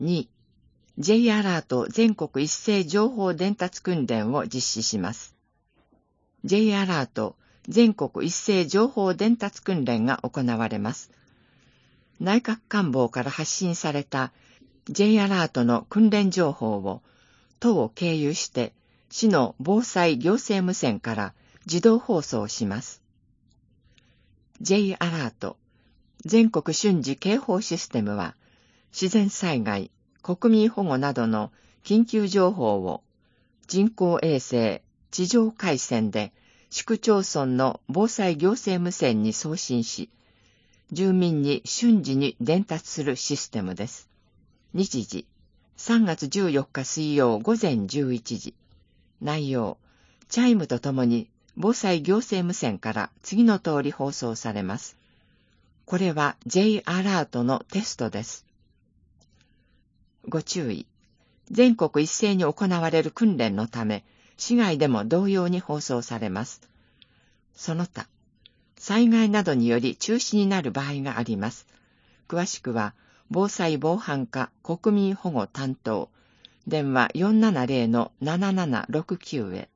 2、J アラート全国一斉情報伝達訓練を実施します。J アラート全国一斉情報伝達訓練が行われます。内閣官房から発信された J アラートの訓練情報を都を経由して市の防災行政無線から自動放送します。J アラート全国瞬時警報システムは自然災害、国民保護などの緊急情報を人工衛星、地上回線で市区町村の防災行政無線に送信し、住民に瞬時に伝達するシステムです。日時、3月14日水曜午前11時。内容、チャイムとともに防災行政無線から次の通り放送されます。これは J アラートのテストです。ご注意。全国一斉に行われる訓練のため、市外でも同様に放送されます。その他、災害などにより中止になる場合があります。詳しくは、防災防犯課国民保護担当、電話 470-7769 へ。